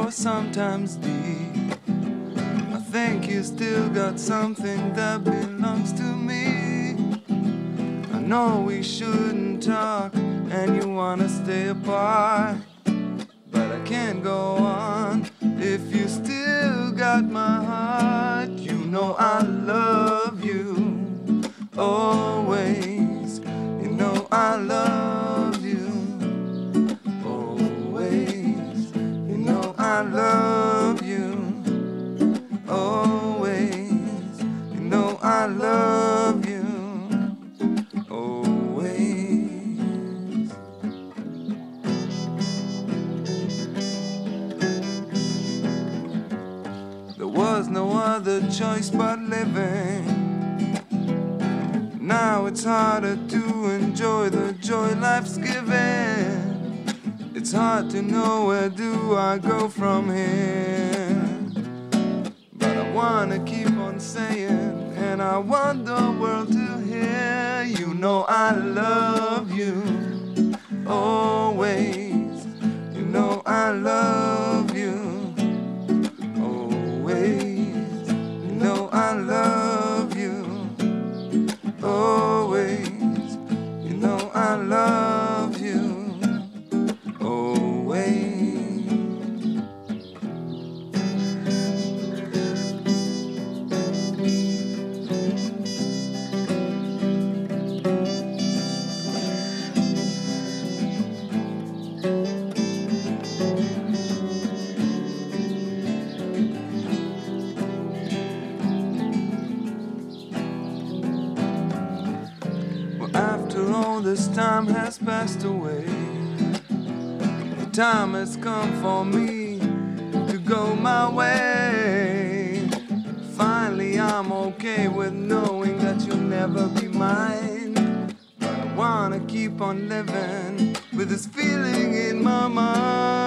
or sometimes deep. I think you still got something that belongs to me. I know we shouldn't talk and you wanna stay apart, but I can't go on if you still got my heart. You know I love you always. You know I love you always. You know I love you always. You know I love you always. There was no other choice but living. Now it's harder to enjoy the joy life's giving. It's hard to know where do I go from here. But I wanna keep on saying, and I want the world to hear. You know I love you always. You know I love you always. You know I love you always. You know I love you always. After all this time has passed away, the time has come for me to go my way. Finally I'm okay with knowing that you'll never be mine, but I wanna keep on living with this feeling in my mind.